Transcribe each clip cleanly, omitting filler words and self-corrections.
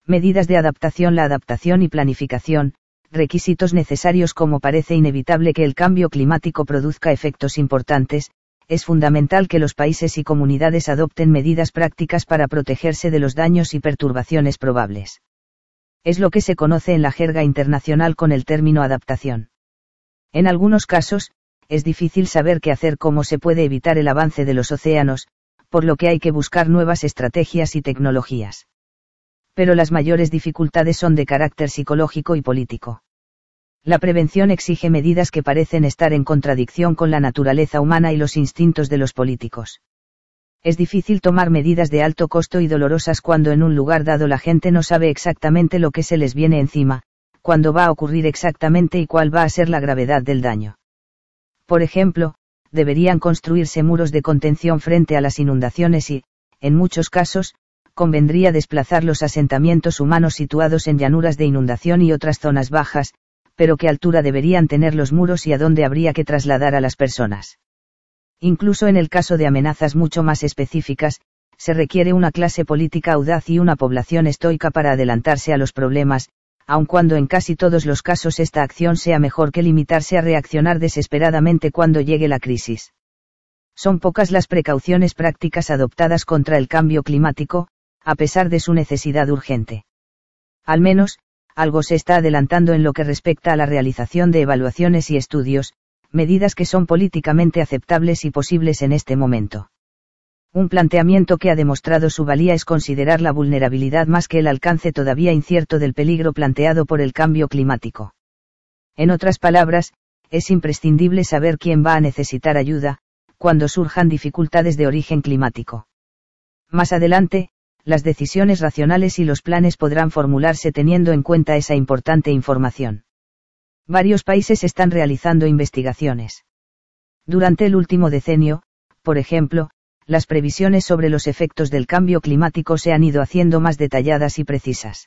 Medidas de adaptación. La adaptación y planificación, requisitos necesarios. Como parece inevitable que el cambio climático produzca efectos importantes, es fundamental que los países y comunidades adopten medidas prácticas para protegerse de los daños y perturbaciones probables. Es lo que se conoce en la jerga internacional con el término adaptación. En algunos casos, es difícil saber qué hacer, cómo se puede evitar el avance de los océanos, por lo que hay que buscar nuevas estrategias y tecnologías. Pero las mayores dificultades son de carácter psicológico y político. La prevención exige medidas que parecen estar en contradicción con la naturaleza humana y los instintos de los políticos. Es difícil tomar medidas de alto costo y dolorosas cuando en un lugar dado la gente no sabe exactamente lo que se les viene encima, cuándo va a ocurrir exactamente y cuál va a ser la gravedad del daño. Por ejemplo, deberían construirse muros de contención frente a las inundaciones y, en muchos casos, convendría desplazar los asentamientos humanos situados en llanuras de inundación y otras zonas bajas, pero qué altura deberían tener los muros y a dónde habría que trasladar a las personas. Incluso en el caso de amenazas mucho más específicas, se requiere una clase política audaz y una población estoica para adelantarse a los problemas, aun cuando en casi todos los casos esta acción sea mejor que limitarse a reaccionar desesperadamente cuando llegue la crisis. Son pocas las precauciones prácticas adoptadas contra el cambio climático, a pesar de su necesidad urgente. Al menos, algo se está adelantando en lo que respecta a la realización de evaluaciones y estudios, medidas que son políticamente aceptables y posibles en este momento. Un planteamiento que ha demostrado su valía es considerar la vulnerabilidad más que el alcance todavía incierto del peligro planteado por el cambio climático. En otras palabras, es imprescindible saber quién va a necesitar ayuda, cuando surjan dificultades de origen climático. Más adelante, las decisiones racionales y los planes podrán formularse teniendo en cuenta esa importante información. Varios países están realizando investigaciones. Durante el último decenio, por ejemplo, las previsiones sobre los efectos del cambio climático se han ido haciendo más detalladas y precisas.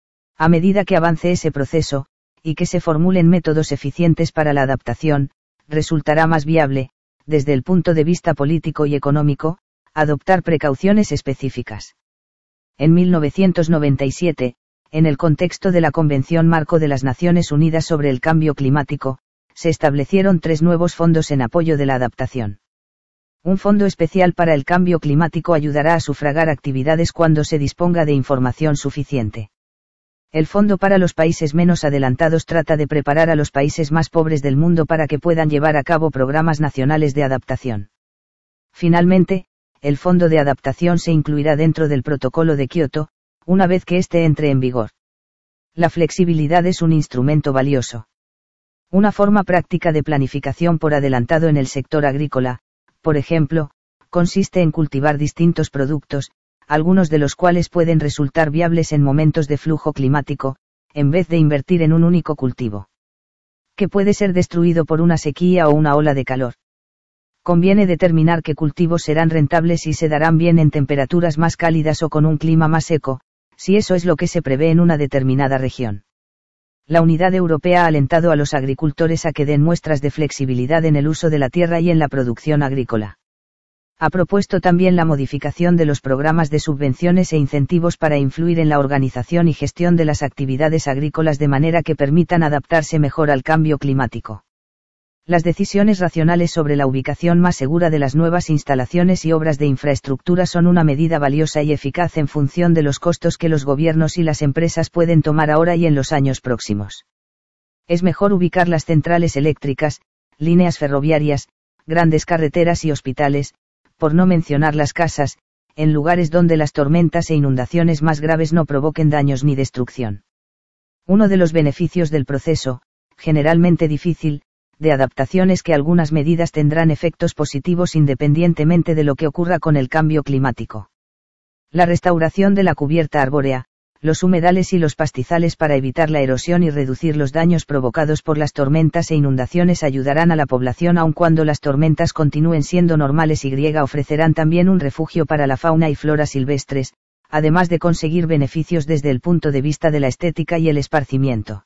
A medida que avance ese proceso, y que se formulen métodos eficientes para la adaptación, resultará más viable, desde el punto de vista político y económico, adoptar precauciones específicas. En 1997, en el contexto de la Convención Marco de las Naciones Unidas sobre el Cambio Climático, se establecieron 3 nuevos fondos en apoyo de la adaptación. Un fondo especial para el cambio climático ayudará a sufragar actividades cuando se disponga de información suficiente. El Fondo para los Países Menos Adelantados trata de preparar a los países más pobres del mundo para que puedan llevar a cabo programas nacionales de adaptación. Finalmente, el Fondo de Adaptación se incluirá dentro del Protocolo de Kioto, una vez que éste entre en vigor. La flexibilidad es un instrumento valioso. Una forma práctica de planificación por adelantado en el sector agrícola, por ejemplo, consiste en cultivar distintos productos, algunos de los cuales pueden resultar viables en momentos de flujo climático, en vez de invertir en un único cultivo, que puede ser destruido por una sequía o una ola de calor. Conviene determinar qué cultivos serán rentables y se darán bien en temperaturas más cálidas o con un clima más seco, si eso es lo que se prevé en una determinada región. La Unidad Europea ha alentado a los agricultores a que den muestras de flexibilidad en el uso de la tierra y en la producción agrícola. Ha propuesto también la modificación de los programas de subvenciones e incentivos para influir en la organización y gestión de las actividades agrícolas de manera que permitan adaptarse mejor al cambio climático. Las decisiones racionales sobre la ubicación más segura de las nuevas instalaciones y obras de infraestructura son una medida valiosa y eficaz en función de los costos que los gobiernos y las empresas pueden tomar ahora y en los años próximos. Es mejor ubicar las centrales eléctricas, líneas ferroviarias, grandes carreteras y hospitales, por no mencionar las casas, en lugares donde las tormentas e inundaciones más graves no provoquen daños ni destrucción. Uno de los beneficios del proceso, generalmente difícil, de adaptación es que algunas medidas tendrán efectos positivos independientemente de lo que ocurra con el cambio climático. La restauración de la cubierta arbórea, los humedales y los pastizales para evitar la erosión y reducir los daños provocados por las tormentas e inundaciones ayudarán a la población aun cuando las tormentas continúen siendo normales y ofrecerán también un refugio para la fauna y flora silvestres, además de conseguir beneficios desde el punto de vista de la estética y el esparcimiento.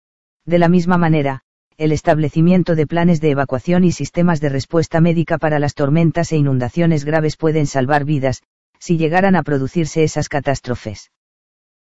De la misma manera, el establecimiento de planes de evacuación y sistemas de respuesta médica para las tormentas e inundaciones graves pueden salvar vidas, si llegaran a producirse esas catástrofes.